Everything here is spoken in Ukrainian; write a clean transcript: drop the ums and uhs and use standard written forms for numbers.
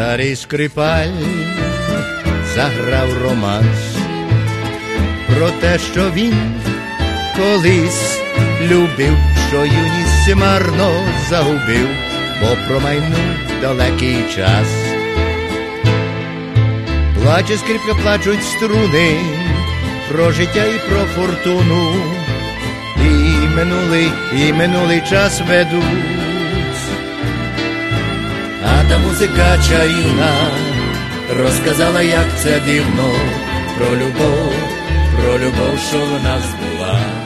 Старий скрипаль заграв романс про те, що він колись любив, що юність марно загубив, бо промайнув далекий час. Плаче скрипка, плачуть струни про життя і про фортуну, і минулий час ведуть. А та музика чарівна розказала, як це дивно, про любов, що в нас була.